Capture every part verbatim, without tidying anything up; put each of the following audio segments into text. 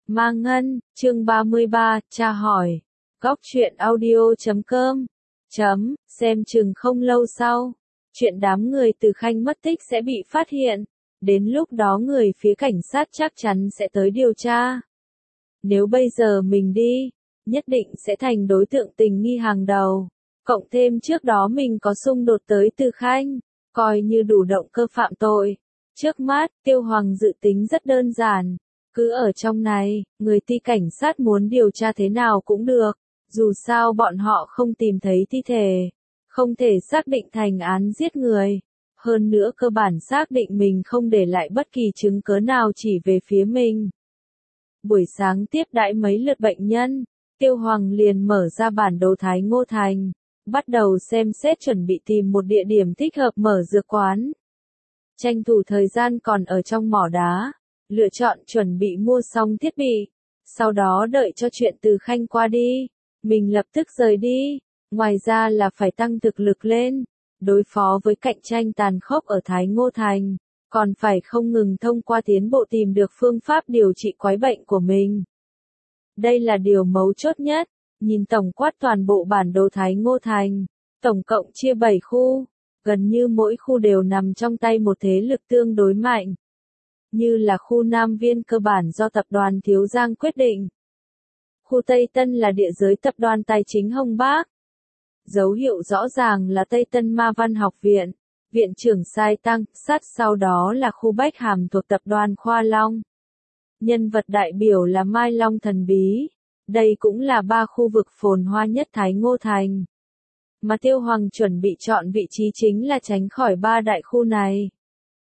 Ma Ngân, chương ba mươi ba, tra hỏi. Góc truyện audio chấm com. Chấm, xem chừng không lâu sau, chuyện đám người từ Khanh mất tích sẽ bị phát hiện. Đến lúc đó người phía cảnh sát chắc chắn sẽ tới điều tra. Nếu bây giờ mình đi, nhất định sẽ thành đối tượng tình nghi hàng đầu. Cộng thêm trước đó mình có xung đột tới Từ Khanh, coi như đủ động cơ phạm tội. Trước mắt, Tiêu Hoàng dự tính rất đơn giản. Cứ ở trong này, người ty cảnh sát muốn điều tra thế nào cũng được. Dù sao bọn họ không tìm thấy thi thể, không thể xác định thành án giết người. Hơn nữa cơ bản xác định mình không để lại bất kỳ chứng cớ nào chỉ về phía mình. Buổi sáng tiếp đãi mấy lượt bệnh nhân, Tiêu Hoàng liền mở ra bản đồ Thái Ngô Thành, bắt đầu xem xét chuẩn bị tìm một địa điểm thích hợp mở dược quán. Tranh thủ thời gian còn ở trong mỏ đá, lựa chọn chuẩn bị mua xong thiết bị, sau đó đợi cho chuyện Từ Khanh qua đi, mình lập tức rời đi. Ngoài ra là phải tăng thực lực lên, đối phó với cạnh tranh tàn khốc ở Thái Ngô Thành, còn phải không ngừng thông qua tiến bộ tìm được phương pháp điều trị quái bệnh của mình. Đây là điều mấu chốt nhất. Nhìn tổng quát toàn bộ bản đồ Thái Ngô Thành, tổng cộng chia bảy khu, gần như mỗi khu đều nằm trong tay một thế lực tương đối mạnh. Như là khu Nam Viên cơ bản do tập đoàn Thiếu Giang quyết định. Khu Tây Tân là địa giới tập đoàn tài chính Hồng Bác. Dấu hiệu rõ ràng là Tây Tân Ma Văn Học Viện, Viện trưởng Sai Tăng, sát sau đó là khu Bách Hàm thuộc tập đoàn Khoa Long. Nhân vật đại biểu là Mai Long Thần Bí. Đây cũng là ba khu vực phồn hoa nhất Thái Ngô Thành. Mà Tiêu Hoàng chuẩn bị chọn vị trí chính là tránh khỏi ba đại khu này.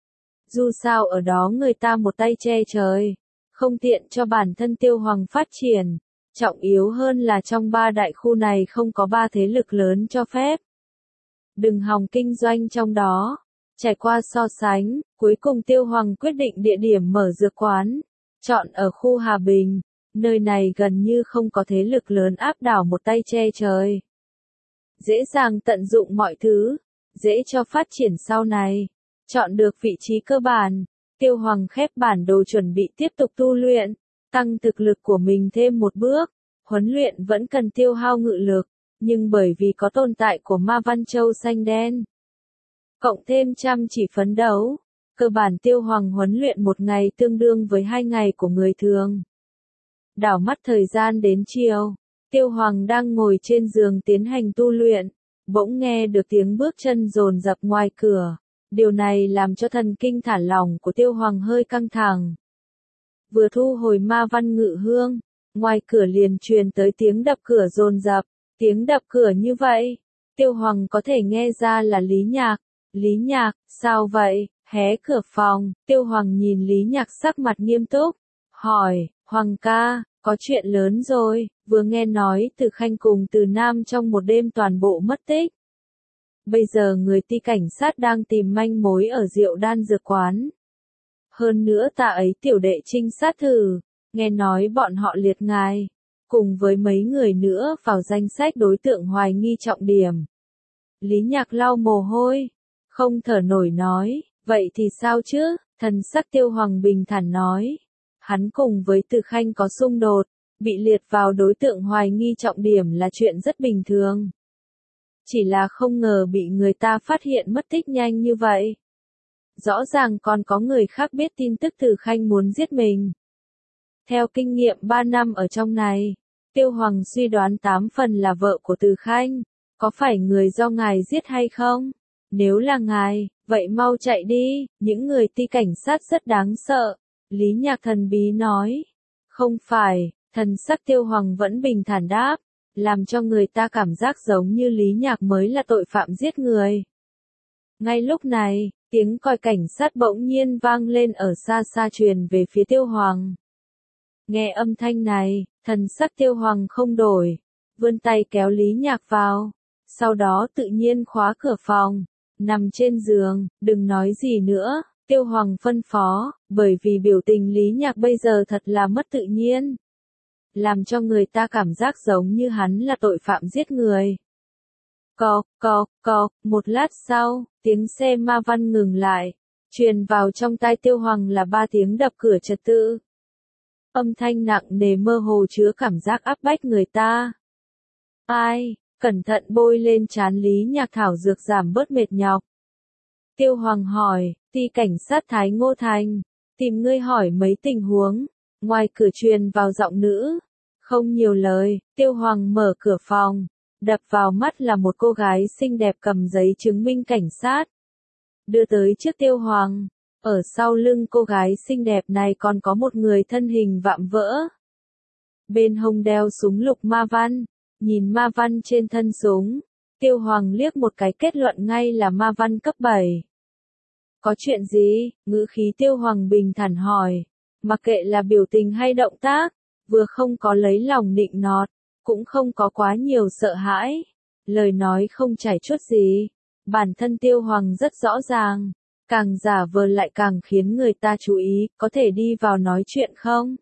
Dù sao ở đó người ta một tay che trời, không tiện cho bản thân Tiêu Hoàng phát triển. Trọng yếu hơn là trong ba đại khu này không có ba thế lực lớn cho phép. Đừng hòng kinh doanh trong đó. Trải qua so sánh, cuối cùng Tiêu Hoàng quyết định địa điểm mở dược quán. Chọn ở khu Hà Bình. Nơi này gần như không có thế lực lớn áp đảo một tay che trời. Dễ dàng tận dụng mọi thứ, dễ cho phát triển sau này. Chọn được vị trí cơ bản, Tiêu Hoàng khép bản đồ chuẩn bị tiếp tục tu luyện, tăng thực lực của mình thêm một bước. Huấn luyện vẫn cần tiêu hao ngự lực, nhưng bởi vì có tồn tại của Ma Văn Châu xanh đen, cộng thêm chăm chỉ phấn đấu, cơ bản Tiêu Hoàng huấn luyện một ngày tương đương với hai ngày của người thường. Đảo mắt thời gian đến chiều, Tiêu Hoàng đang ngồi trên giường tiến hành tu luyện, bỗng nghe được tiếng bước chân dồn dập ngoài cửa. Điều này làm cho thần kinh thả lỏng của Tiêu Hoàng hơi căng thẳng. Vừa thu hồi ma văn ngự hương, ngoài cửa liền truyền tới tiếng đập cửa dồn dập. Tiếng đập cửa như vậy, Tiêu Hoàng có thể nghe ra là Lý Nhạc. Lý Nhạc, sao vậy? Hé cửa phòng, Tiêu Hoàng nhìn Lý Nhạc sắc mặt nghiêm túc, hỏi, Hoàng ca, có chuyện lớn rồi, vừa nghe nói Từ Khanh cùng Từ Nam trong một đêm toàn bộ mất tích. Bây giờ người ty cảnh sát đang tìm manh mối ở Diệu Đan dược quán. Hơn nữa ta ấy tiểu đệ trinh sát thử, nghe nói bọn họ liệt ngài, cùng với mấy người nữa vào danh sách đối tượng hoài nghi trọng điểm. Lý Nhạc lau mồ hôi, không thở nổi nói, vậy thì sao chứ? Thần sắc Tiêu Hoàng bình thản nói. Hắn cùng với Từ Khanh có xung đột, bị liệt vào đối tượng hoài nghi trọng điểm là chuyện rất bình thường. Chỉ là không ngờ bị người ta phát hiện mất tích nhanh như vậy. Rõ ràng còn có người khác biết tin tức Từ Khanh muốn giết mình. Theo kinh nghiệm ba năm ở trong này, Tiêu Hoàng suy đoán tám phần là vợ của Từ Khanh. Có phải người do ngài giết hay không? Nếu là ngài, vậy mau chạy đi, những người ty cảnh sát rất đáng sợ. Lý Nhạc thần bí nói. Không phải, thần sắc Tiêu Hoàng vẫn bình thản đáp, làm cho người ta cảm giác giống như Lý Nhạc mới là tội phạm giết người. Ngay lúc này, tiếng còi cảnh sát bỗng nhiên vang lên ở xa xa truyền về phía Tiêu Hoàng. Nghe âm thanh này, thần sắc Tiêu Hoàng không đổi, vươn tay kéo Lý Nhạc vào, sau đó tự nhiên khóa cửa phòng, nằm trên giường, đừng nói gì nữa. Tiêu Hoàng phân phó, bởi vì biểu tình Lý Nhạc bây giờ thật là mất tự nhiên. Làm cho người ta cảm giác giống như hắn là tội phạm giết người. Cọc, cọc, cọc, một lát sau, tiếng xe ma văn ngừng lại. Truyền vào trong tai Tiêu Hoàng là ba tiếng đập cửa trật tự. Âm thanh nặng nề mơ hồ chứa cảm giác áp bách người ta. Ai, cẩn thận bôi lên trán Lý Nhạc Thảo dược giảm bớt mệt nhọc. Tiêu Hoàng hỏi, ty cảnh sát Thái Ngô Thành, tìm ngươi hỏi mấy tình huống. Ngoài cửa truyền vào giọng nữ. Không nhiều lời, Tiêu Hoàng mở cửa phòng. Đập vào mắt là một cô gái xinh đẹp cầm giấy chứng minh cảnh sát. Đưa tới trước Tiêu Hoàng. Ở sau lưng cô gái xinh đẹp này còn có một người thân hình vạm vỡ. Bên hông đeo súng lục ma văn. Nhìn ma văn trên thân súng. Tiêu Hoàng liếc một cái kết luận ngay là ma văn cấp bảy. Có chuyện gì? Ngữ khí Tiêu Hoàng bình thản hỏi. Mặc kệ là biểu tình hay động tác, vừa không có lấy lòng nịnh nọt, cũng không có quá nhiều sợ hãi. Lời nói không chảy chút gì. Bản thân Tiêu Hoàng rất rõ ràng. Càng giả vờ lại càng khiến người ta chú ý, có thể đi vào nói chuyện không?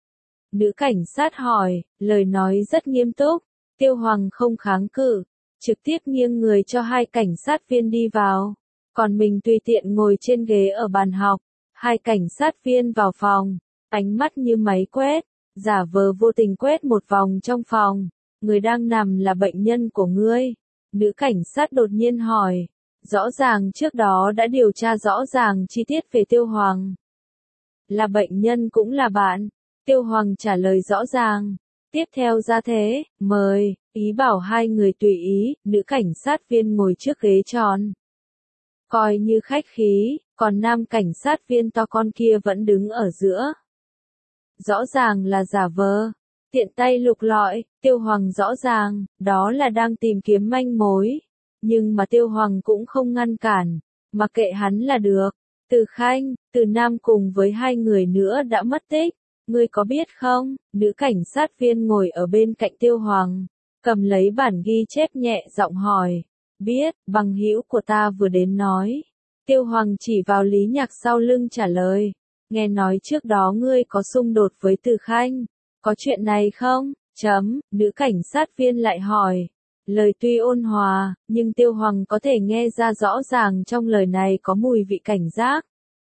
Nữ cảnh sát hỏi, lời nói rất nghiêm túc. Tiêu Hoàng không kháng cự, trực tiếp nghiêng người cho hai cảnh sát viên đi vào. Còn mình tùy tiện ngồi trên ghế ở bàn học. Hai cảnh sát viên vào phòng, ánh mắt như máy quét, giả vờ vô tình quét một vòng trong phòng. Người đang nằm là bệnh nhân của ngươi. Nữ cảnh sát đột nhiên hỏi. Rõ ràng trước đó đã điều tra rõ ràng chi tiết về Tiêu Hoàng. Là bệnh nhân cũng là bạn. Tiêu Hoàng trả lời rõ ràng. Tiếp theo ra thế, mời, ý bảo hai người tùy ý, nữ cảnh sát viên ngồi trước ghế tròn. Coi như khách khí, còn nam cảnh sát viên to con kia vẫn đứng ở giữa. Rõ ràng là giả vờ. Tiện tay lục lọi, Tiêu Hoàng rõ ràng, đó là đang tìm kiếm manh mối. Nhưng mà Tiêu Hoàng cũng không ngăn cản, mà kệ hắn là được. Từ Khanh, Từ Nam cùng với hai người nữa đã mất tích. Ngươi có biết không? Nữ cảnh sát viên ngồi ở bên cạnh Tiêu Hoàng, cầm lấy bản ghi chép nhẹ giọng hỏi. Biết, bằng hữu của ta vừa đến nói. Tiêu Hoàng chỉ vào Lý Nhạc sau lưng trả lời. Nghe nói trước đó ngươi có xung đột với Từ Khanh. Có chuyện này không? Chấm, nữ cảnh sát viên lại hỏi. Lời tuy ôn hòa, nhưng Tiêu Hoàng có thể nghe ra rõ ràng trong lời này có mùi vị cảnh giác.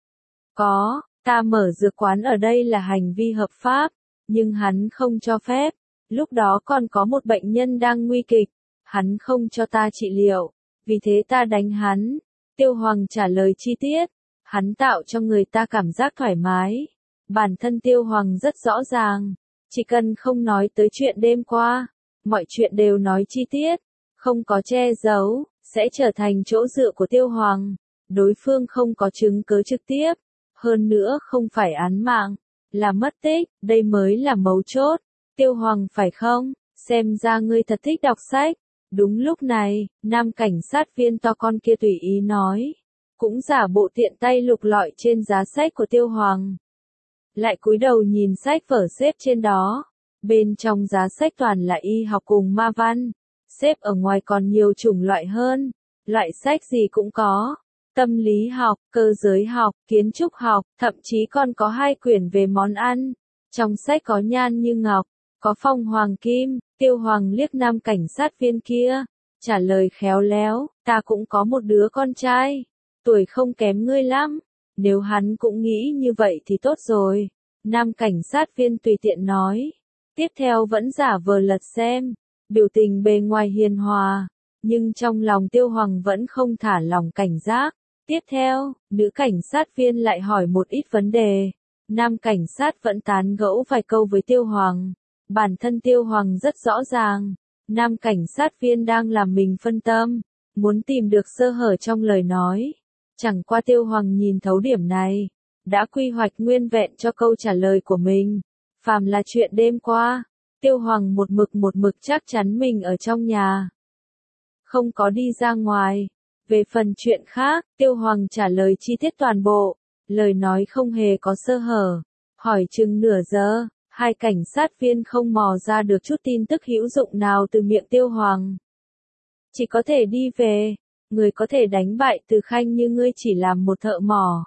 Có, ta mở dược quán ở đây là hành vi hợp pháp, nhưng hắn không cho phép. Lúc đó còn có một bệnh nhân đang nguy kịch, hắn không cho ta trị liệu, vì thế ta đánh hắn. Tiêu Hoàng trả lời chi tiết, hắn tạo cho người ta cảm giác thoải mái. Bản thân Tiêu Hoàng rất rõ ràng, chỉ cần không nói tới chuyện đêm qua, mọi chuyện đều nói chi tiết, không có che giấu, sẽ trở thành chỗ dựa của Tiêu Hoàng. Đối phương không có chứng cứ trực tiếp, hơn nữa không phải án mạng, là mất tích, đây mới là mấu chốt. Tiêu Hoàng phải không? Xem ra ngươi thật thích đọc sách. Đúng lúc này, nam cảnh sát viên to con kia tùy ý nói, cũng giả bộ tiện tay lục lọi trên giá sách của Tiêu Hoàng. Lại cúi đầu nhìn sách vở xếp trên đó. Bên trong giá sách toàn là y học cùng ma văn, xếp ở ngoài còn nhiều chủng loại hơn. Loại sách gì cũng có. Tâm lý học, cơ giới học, kiến trúc học, thậm chí còn có hai quyển về món ăn. Trong sách có nhan như ngọc, có phong hoàng kim. Tiêu Hoàng liếc nam cảnh sát viên kia, trả lời khéo léo, ta cũng có một đứa con trai, tuổi không kém ngươi lắm, nếu hắn cũng nghĩ như vậy thì tốt rồi. Nam cảnh sát viên tùy tiện nói, tiếp theo vẫn giả vờ lật xem, biểu tình bề ngoài hiền hòa, nhưng trong lòng Tiêu Hoàng vẫn không thả lòng cảnh giác. Tiếp theo, nữ cảnh sát viên lại hỏi một ít vấn đề, nam cảnh sát vẫn tán gẫu vài câu với Tiêu Hoàng. Bản thân Tiêu Hoàng rất rõ ràng, nam cảnh sát viên đang làm mình phân tâm, muốn tìm được sơ hở trong lời nói. Chẳng qua Tiêu Hoàng nhìn thấu điểm này, đã quy hoạch nguyên vẹn cho câu trả lời của mình. Phàm là chuyện đêm qua, Tiêu Hoàng một mực một mực chắc chắn mình ở trong nhà, không có đi ra ngoài. Về phần chuyện khác, Tiêu Hoàng trả lời chi tiết toàn bộ, lời nói không hề có sơ hở. Hỏi chừng nửa giờ. Hai cảnh sát viên không mò ra được chút tin tức hữu dụng nào từ miệng Tiêu Hoàng. Chỉ có thể đi về, người có thể đánh bại Từ Khanh như ngươi chỉ làm một thợ mỏ.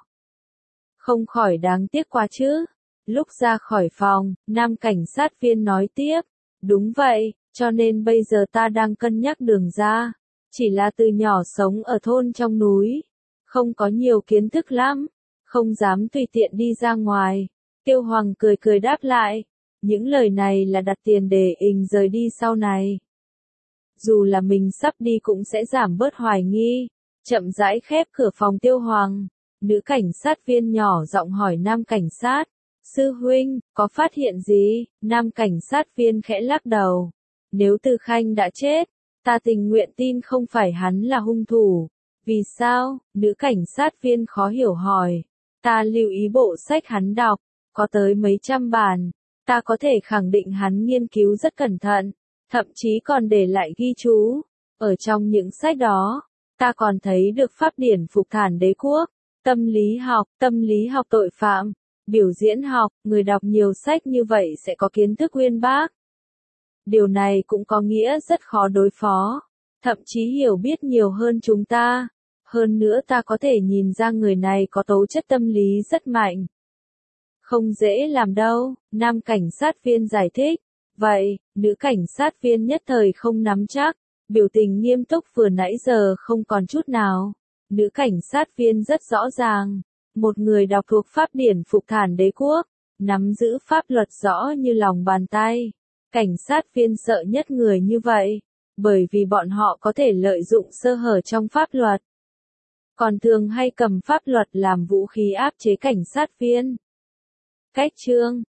Không khỏi đáng tiếc quá chứ. Lúc ra khỏi phòng, nam cảnh sát viên nói tiếp, đúng vậy, cho nên bây giờ ta đang cân nhắc đường ra. Chỉ là từ nhỏ sống ở thôn trong núi, không có nhiều kiến thức lắm, không dám tùy tiện đi ra ngoài. Tiêu Hoàng cười cười đáp lại. Những lời này là đặt tiền để ình rời đi sau này. Dù là mình sắp đi cũng sẽ giảm bớt hoài nghi. Chậm rãi khép cửa phòng Tiêu Hoàng. Nữ cảnh sát viên nhỏ giọng hỏi nam cảnh sát. Sư huynh, có phát hiện gì? Nam cảnh sát viên khẽ lắc đầu. Nếu Từ Khanh đã chết, ta tình nguyện tin không phải hắn là hung thủ. Vì sao? Nữ cảnh sát viên khó hiểu hỏi. Ta lưu ý bộ sách hắn đọc, có tới mấy trăm bản. Ta có thể khẳng định hắn nghiên cứu rất cẩn thận, thậm chí còn để lại ghi chú. Ở trong những sách đó, ta còn thấy được pháp điển phục thản đế quốc, tâm lý học, tâm lý học tội phạm, biểu diễn học. Người đọc nhiều sách như vậy sẽ có kiến thức uyên bác. Điều này cũng có nghĩa rất khó đối phó, thậm chí hiểu biết nhiều hơn chúng ta. Hơn nữa ta có thể nhìn ra người này có tố chất tâm lý rất mạnh. Không dễ làm đâu, nam cảnh sát viên giải thích. Vậy, nữ cảnh sát viên nhất thời không nắm chắc, biểu tình nghiêm túc vừa nãy giờ không còn chút nào. Nữ cảnh sát viên rất rõ ràng, một người đọc thuộc pháp điển phục thản đế quốc, nắm giữ pháp luật rõ như lòng bàn tay. Cảnh sát viên sợ nhất người như vậy, bởi vì bọn họ có thể lợi dụng sơ hở trong pháp luật. Còn thường hay cầm pháp luật làm vũ khí áp chế cảnh sát viên. Cách chương